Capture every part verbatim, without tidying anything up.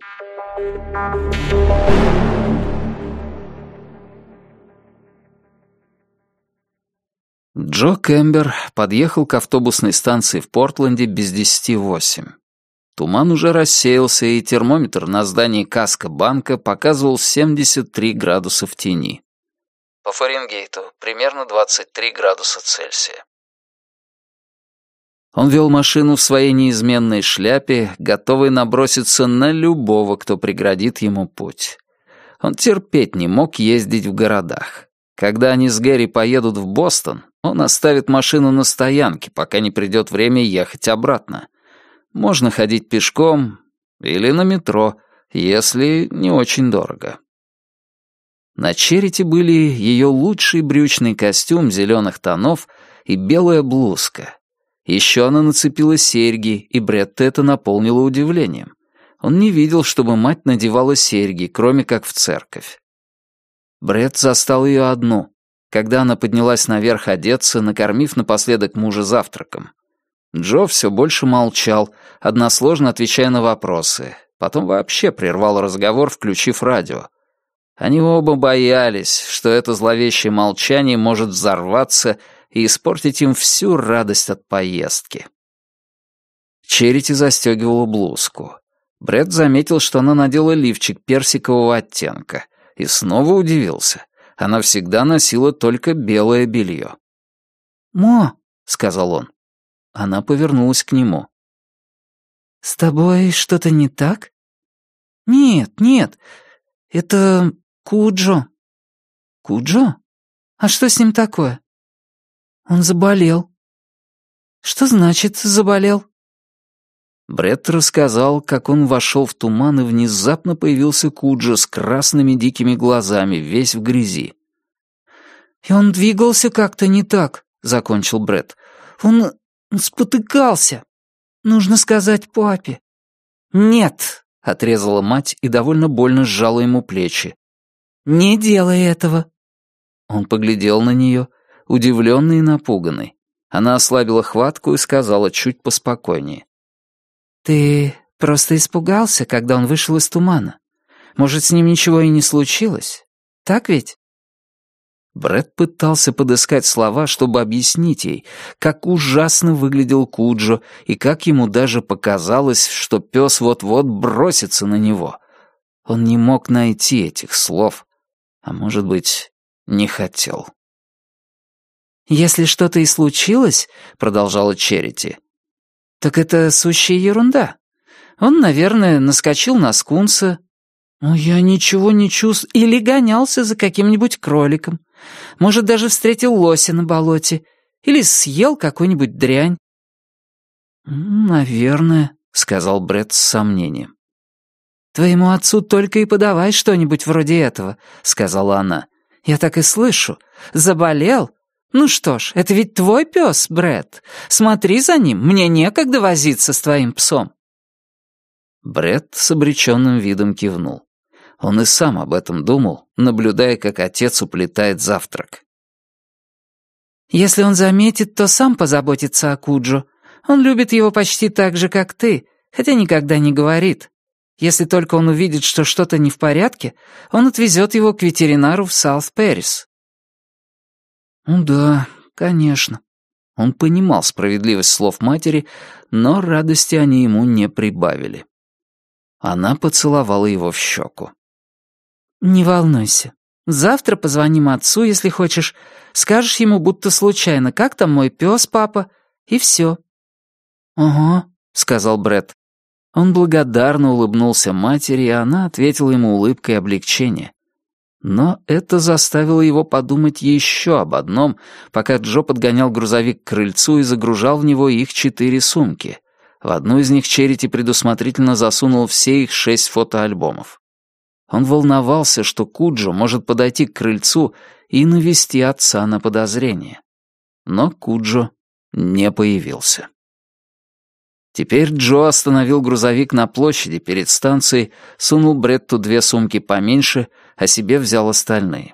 Джо Кембер подъехал к автобусной станции в Портленде без десяти восемь. Туман уже рассеялся, и термометр на здании Каско-банка показывал семьдесят три градуса в тени. По Фаренгейту примерно двадцать три градуса Цельсия. Он вел машину в своей неизменной шляпе, готовый наброситься на любого, кто преградит ему путь. Он терпеть не мог ездить в городах. Когда они с Гэри поедут в Бостон, он оставит машину на стоянке, пока не придет время ехать обратно. Можно ходить пешком или на метро, если не очень дорого. На Черити были ее лучший брючный костюм зеленых тонов и белая блузка. Еще она нацепила серьги, и Бретта это наполнило удивлением. Он не видел, чтобы мать надевала серьги, кроме как в церковь. Бретт застал ее одну, когда она поднялась наверх одеться, накормив напоследок мужа завтраком. Джо все больше молчал, односложно отвечая на вопросы. Потом вообще прервал разговор, включив радио. Они оба боялись, что это зловещее молчание может взорваться и испортить им всю радость от поездки. Черити застегивала блузку. Бретт заметил, что она надела лифчик персикового оттенка, и снова удивился. Она всегда носила только белое белье. «Мо», — сказал он. Она повернулась к нему. «С тобой что-то не так?» «Нет, нет, это Куджо». «Куджо? А что с ним такое?» «Он заболел». «Что значит «заболел»?» Бретт рассказал, как он вошел в туман, и внезапно появился Куджо с красными дикими глазами, весь в грязи. «И он двигался как-то не так», — закончил Бретт. «Он спотыкался. Нужно сказать папе». «Нет», — отрезала мать и довольно больно сжала ему плечи. «Не делай этого». Он поглядел на нее, удивленный и напуганный. Она ослабила хватку и сказала чуть поспокойнее. «Ты просто испугался, когда он вышел из тумана. Может, с ним ничего и не случилось? Так ведь?» Бретт пытался подыскать слова, чтобы объяснить ей, как ужасно выглядел Куджо и как ему даже показалось, что пес вот-вот бросится на него. Он не мог найти этих слов, а, может быть, не хотел. «Если что-то и случилось, — продолжала Черити, — так это сущая ерунда. Он, наверное, наскочил на скунса. Ну, я ничего не чувствую. Или гонялся за каким-нибудь кроликом. Может, даже встретил лося на болоте. Или съел какую-нибудь дрянь». «Наверное», — сказал Бретт с сомнением. «Твоему отцу только и подавай что-нибудь вроде этого», — сказала она. «Я так и слышу. Заболел? Ну что ж, это ведь твой пес, Бретт. Смотри за ним, мне некогда возиться с твоим псом». Бретт с обреченным видом кивнул. Он и сам об этом думал, наблюдая, как отец уплетает завтрак. «Если он заметит, то сам позаботится о Куджо. Он любит его почти так же, как ты, хотя никогда не говорит. Если только он увидит, что что-то не в порядке, он отвезет его к ветеринару в Саут-Пэрис». «Ну да, конечно». Он понимал справедливость слов матери, но радости они ему не прибавили. Она поцеловала его в щеку. «Не волнуйся. Завтра позвоним отцу, если хочешь. Скажешь ему, будто случайно, как там мой пес, папа, и все». «Ага», — сказал Бретт. Он благодарно улыбнулся матери, и она ответила ему улыбкой облегчения. Но это заставило его подумать еще об одном, пока Джо подгонял грузовик к крыльцу и загружал в него их четыре сумки. В одну из них Черити предусмотрительно засунул все их шесть фотоальбомов. Он волновался, что Куджо может подойти к крыльцу и навести отца на подозрение. Но Куджо не появился. Теперь Джо остановил грузовик на площади перед станцией, сунул Бретту две сумки поменьше, а себе взял остальные.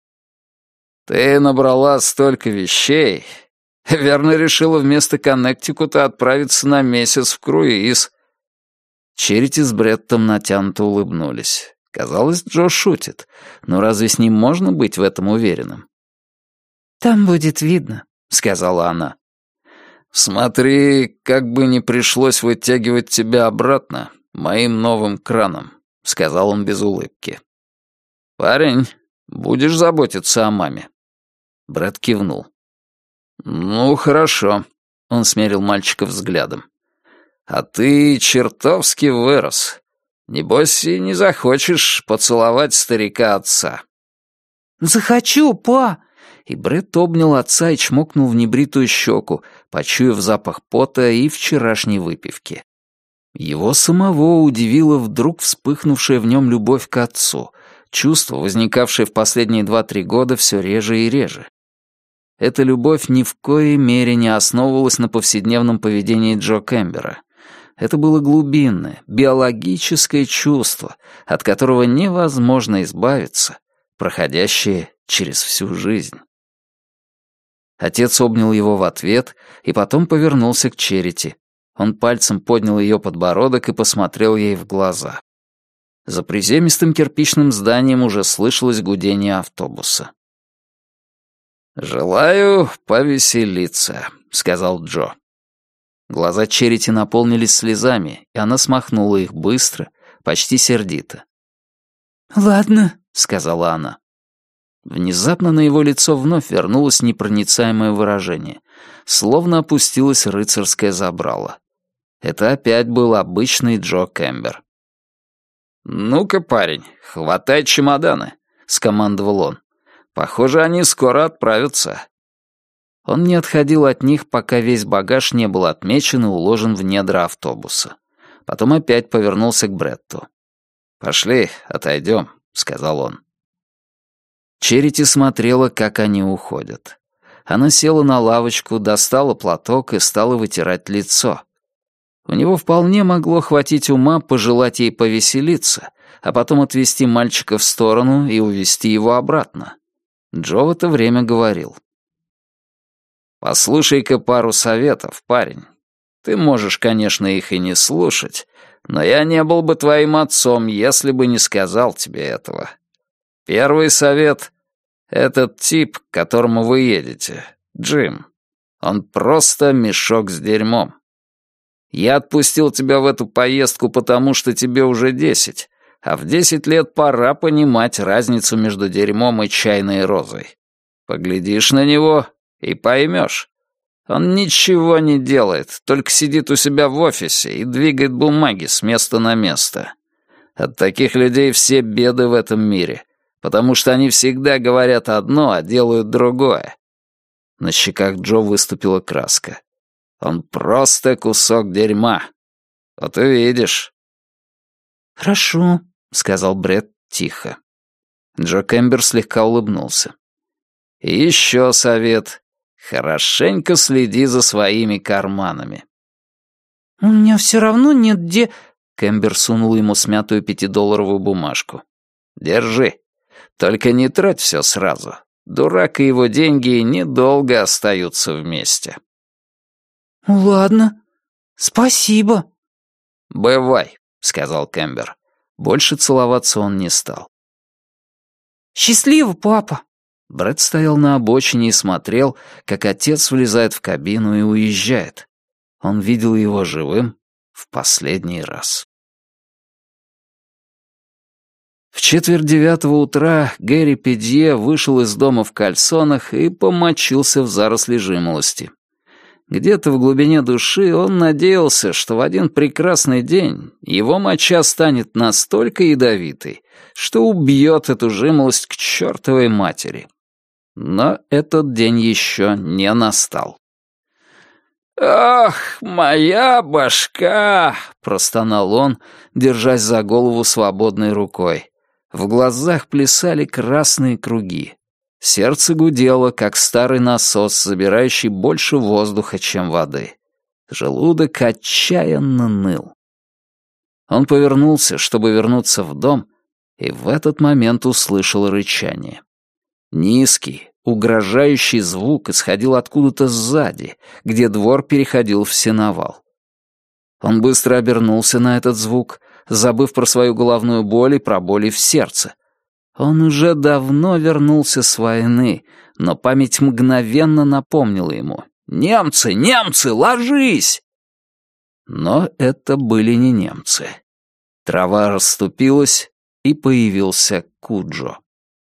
«Ты набрала столько вещей. Верно решила вместо Коннектикута отправиться на месяц в круиз». Черити с Бреттом натянуто улыбнулись. Казалось, Джо шутит, но разве с ним можно быть в этом уверенным? «Там будет видно», — сказала она. «Смотри, как бы не пришлось вытягивать тебя обратно моим новым краном», — сказал он без улыбки. «Парень, будешь заботиться о маме?» Бретт кивнул. «Ну, хорошо», — он смерил мальчика взглядом. «А ты чертовски вырос. Небось, и не захочешь поцеловать старика-отца». «Захочу, па!» И Бретт обнял отца и чмокнул в небритую щеку, почуяв запах пота и вчерашней выпивки. Его самого удивила вдруг вспыхнувшая в нем любовь к отцу, чувство, возникавшее в последние два-три года все реже и реже. Эта любовь ни в коей мере не основывалась на повседневном поведении Джо Кэмбера. Это было глубинное, биологическое чувство, от которого невозможно избавиться, проходящее через всю жизнь. Отец обнял его в ответ и потом повернулся к Черити. Он пальцем поднял ее подбородок и посмотрел ей в глаза. За приземистым кирпичным зданием уже слышалось гудение автобуса. «Желаю повеселиться», — сказал Джо. Глаза Черити наполнились слезами, и она смахнула их быстро, почти сердито. «Ладно», — сказала она. Внезапно на его лицо вновь вернулось непроницаемое выражение, словно опустилось рыцарское забрало. Это опять был обычный Джо Кэмбер. «Ну-ка, парень, хватай чемоданы», — скомандовал он. «Похоже, они скоро отправятся». Он не отходил от них, пока весь багаж не был отмечен и уложен в недра автобуса. Потом опять повернулся к Бретту. «Пошли, отойдем», — сказал он. Черити смотрела, как они уходят. Она села на лавочку, достала платок и стала вытирать лицо. У него вполне могло хватить ума пожелать ей повеселиться, а потом отвести мальчика в сторону и увести его обратно. Джо в это время говорил. «Послушай-ка пару советов, парень. Ты можешь, конечно, их и не слушать, но я не был бы твоим отцом, если бы не сказал тебе этого. Первый совет — этот тип, к которому вы едете, Джим. Он просто мешок с дерьмом. Я отпустил тебя в эту поездку, потому что тебе уже десять, а в десять лет пора понимать разницу между дерьмом и чайной розой. Поглядишь на него и поймешь. Он ничего не делает, только сидит у себя в офисе и двигает бумаги с места на место. От таких людей все беды в этом мире, потому что они всегда говорят одно, а делают другое». На щеках Джо выступила краска. «Он просто кусок дерьма. Вот увидишь». «Хорошо», — сказал Бретт тихо. Джо Кэмбер слегка улыбнулся. «И еще совет. Хорошенько следи за своими карманами». «У меня все равно нет де...» Кэмбер сунул ему смятую пятидолларовую бумажку. «Держи. Только не трать все сразу. Дурак и его деньги недолго остаются вместе». «Ладно. Спасибо». «Бывай», — сказал Кэмбер. Больше целоваться он не стал. «Счастливо, папа». Бретт стоял на обочине и смотрел, как отец влезает в кабину и уезжает. Он видел его живым в последний раз. В четверть девятого утра Гэри Педье вышел из дома в кальсонах и помочился в заросли жимолости. Где-то в глубине души он надеялся, что в один прекрасный день его моча станет настолько ядовитой, что убьет эту жимолость к чертовой матери. Но этот день еще не настал. «Ах, моя башка!» — простонал он, держась за голову свободной рукой. В глазах плясали красные круги. Сердце гудело, как старый насос, забирающий больше воздуха, чем воды. Желудок отчаянно ныл. Он повернулся, чтобы вернуться в дом, и в этот момент услышал рычание. Низкий, угрожающий звук исходил откуда-то сзади, где двор переходил в сеновал. Он быстро обернулся на этот звук, забыв про свою головную боль и про боли в сердце. Он уже давно вернулся с войны, но память мгновенно напомнила ему: «Немцы! Немцы! Ложись!» Но это были не немцы. Трава расступилась, и появился Куджо.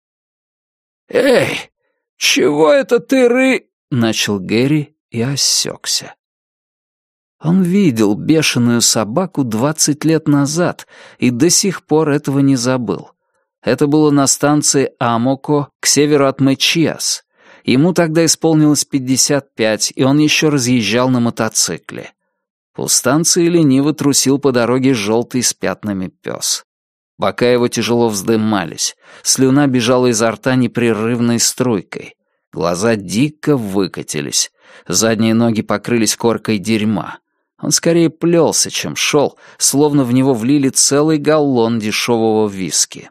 «Эй, чего это ты ры...» — начал Гэри и осекся. Он видел бешеную собаку двадцать лет назад и до сих пор этого не забыл. Это было на станции Амоко, к северу от Мечиас. Ему тогда исполнилось пятьдесят пять, и он еще разъезжал на мотоцикле. У станции лениво трусил по дороге желтый с пятнами пес. Бока его тяжело вздымались, слюна бежала изо рта непрерывной струйкой. Глаза дико выкатились, задние ноги покрылись коркой дерьма. Он скорее плелся, чем шел, словно в него влили целый галлон дешевого виски.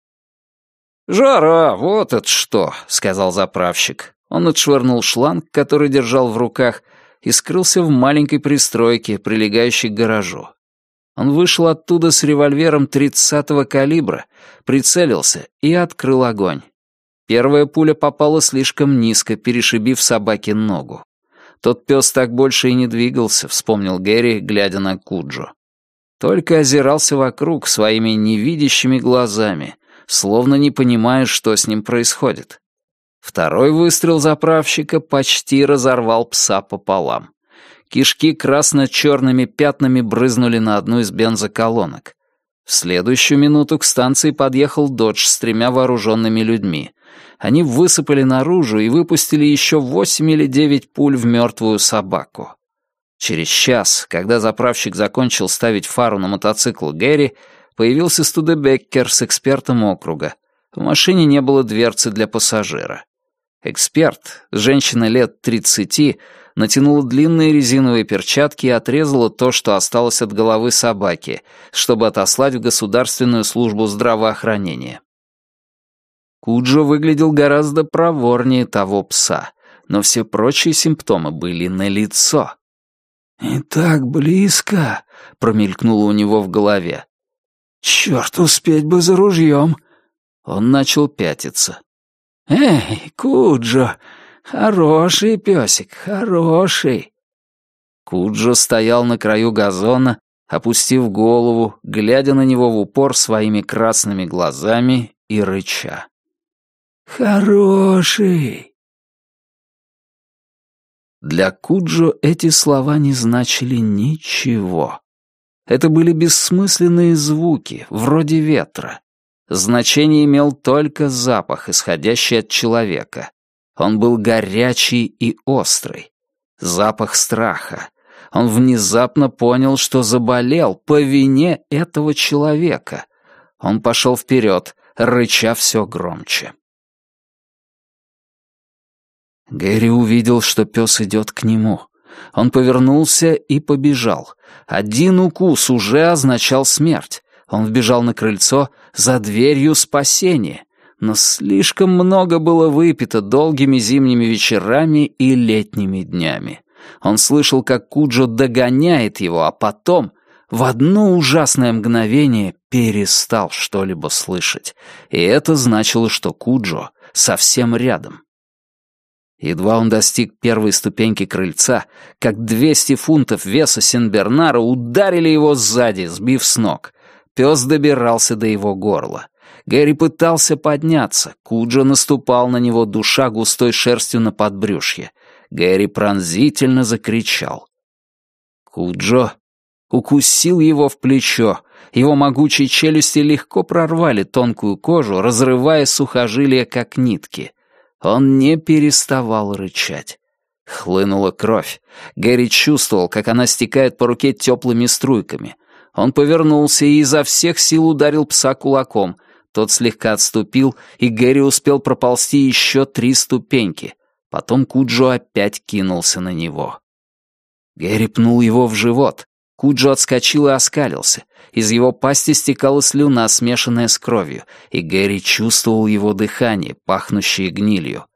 «Жара, вот это что!» — сказал заправщик. Он отшвырнул шланг, который держал в руках, и скрылся в маленькой пристройке, прилегающей к гаражу. Он вышел оттуда с револьвером тридцатого калибра, прицелился и открыл огонь. Первая пуля попала слишком низко, перешибив собаке ногу. Тот пес так больше и не двигался, вспомнил Гэри, глядя на Куджо. Только озирался вокруг своими невидящими глазами, словно не понимая, что с ним происходит. Второй выстрел заправщика почти разорвал пса пополам. Кишки красно-черными пятнами брызнули на одну из бензоколонок. В следующую минуту к станции подъехал «Додж» с тремя вооруженными людьми. Они высыпали наружу и выпустили еще восемь или девять пуль в мертвую собаку. Через час, когда заправщик закончил ставить фару на мотоцикл Гэри, появился Студебеккер с экспертом округа. В машине не было дверцы для пассажира. Эксперт, женщина лет тридцати, натянула длинные резиновые перчатки и отрезала то, что осталось от головы собаки, чтобы отослать в Государственную службу здравоохранения. Куджо выглядел гораздо проворнее того пса, но все прочие симптомы были налицо. «И так близко», — промелькнуло у него в голове. «Черт, успеть бы за ружьем!» Он начал пятиться. «Эй, Куджо, хороший песик, хороший!» Куджо стоял на краю газона, опустив голову, глядя на него в упор своими красными глазами и рыча. «Хороший!» Для Куджо эти слова не значили ничего. Это были бессмысленные звуки, вроде ветра. Значение имел только запах, исходящий от человека. Он был горячий и острый. Запах страха. Он внезапно понял, что заболел по вине этого человека. Он пошел вперед, рыча все громче. Гэри увидел, что пес идет к нему. Он повернулся и побежал. Один укус уже означал смерть. Он вбежал на крыльцо, за дверью спасения. Но слишком много было выпито долгими зимними вечерами и летними днями. Он слышал, как Куджо догоняет его, а потом, в одно ужасное мгновение, перестал что-либо слышать. И это значило, что Куджо совсем рядом. Едва он достиг первой ступеньки крыльца, как двести фунтов веса Сенбернара ударили его сзади, сбив с ног. Пес добирался до его горла. Гэри пытался подняться, Куджо наступал на него, душа густой шерстью на подбрюшье. Гэри пронзительно закричал. Куджо укусил его в плечо. Его могучие челюсти легко прорвали тонкую кожу, разрывая сухожилия, как нитки. Он не переставал рычать. Хлынула кровь. Гэри чувствовал, как она стекает по руке теплыми струйками. Он повернулся и изо всех сил ударил пса кулаком. Тот слегка отступил, и Гэри успел проползти еще три ступеньки. Потом Куджо опять кинулся на него. Гэри пнул его в живот. Куджо отскочил и оскалился. Из его пасти стекала слюна, смешанная с кровью, и Гэри чувствовал его дыхание, пахнущее гнилью.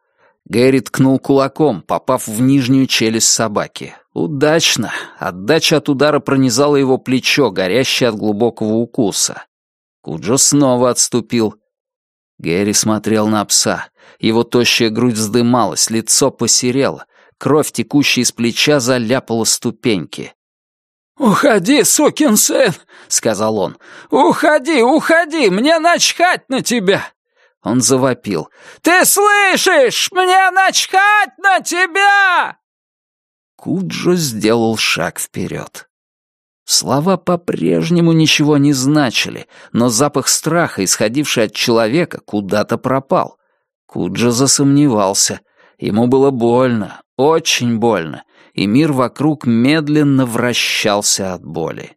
Гэри ткнул кулаком, попав в нижнюю челюсть собаки. Удачно. Отдача от удара пронизала его плечо, горящее от глубокого укуса. Куджо снова отступил. Гэри смотрел на пса. Его тощая грудь вздымалась, лицо посерело. Кровь, текущая из плеча, заляпала ступеньки. «Уходи, сукин сын!» — сказал он. «Уходи, уходи! Мне начхать на тебя!» Он завопил. «Ты слышишь? Мне начхать на тебя!» Куджо сделал шаг вперед. Слова по-прежнему ничего не значили, но запах страха, исходивший от человека, куда-то пропал. Куджо засомневался. Ему было больно, очень больно, и мир вокруг медленно вращался от боли.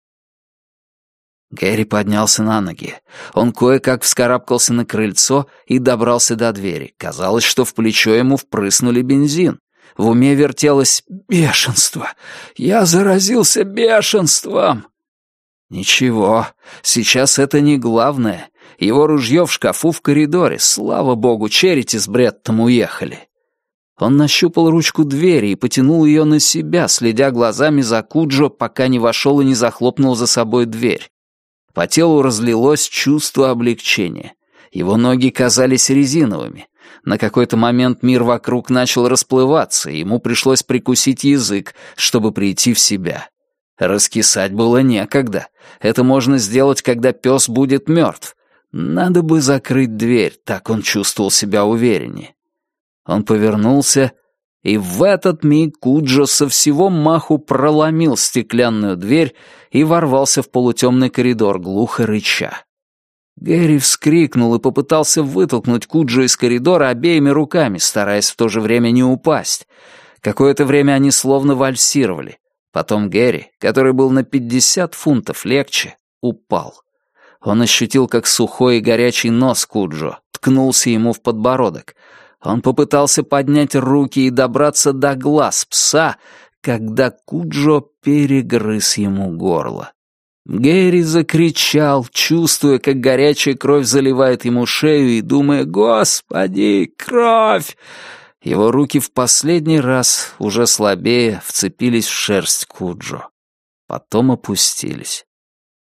Гэри поднялся на ноги. Он кое-как вскарабкался на крыльцо и добрался до двери. Казалось, что в плечо ему впрыснули бензин. В уме вертелось бешенство. «Я заразился бешенством!» Ничего, сейчас это не главное. Его ружье в шкафу в коридоре. Слава богу, Черити с Бреттом уехали. Он нащупал ручку двери и потянул ее на себя, следя глазами за Куджо, пока не вошел и не захлопнул за собой дверь. По телу разлилось чувство облегчения. Его ноги казались резиновыми. На какой-то момент мир вокруг начал расплываться, и ему пришлось прикусить язык, чтобы прийти в себя. Раскисать было некогда. Это можно сделать, когда пес будет мертв. Надо бы закрыть дверь, так он чувствовал себя увереннее. Он повернулся, и в этот миг Куджо со всего маху проломил стеклянную дверь и ворвался в полутемный коридор, глухо рыча. Гэри вскрикнул и попытался вытолкнуть Куджо из коридора обеими руками, стараясь в то же время не упасть. Какое-то время они словно вальсировали. Потом Гэри, который был на пятьдесят фунтов легче, упал. Он ощутил, как сухой и горячий нос Куджо ткнулся ему в подбородок. Он попытался поднять руки и добраться до глаз пса, когда Куджо перегрыз ему горло. Гэри закричал, чувствуя, как горячая кровь заливает ему шею и думая: «Господи, кровь!» Его руки в последний раз, уже слабее, вцепились в шерсть Куджо. Потом опустились.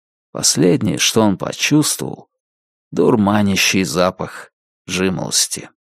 Последнее, что он почувствовал — дурманящий запах жимолости.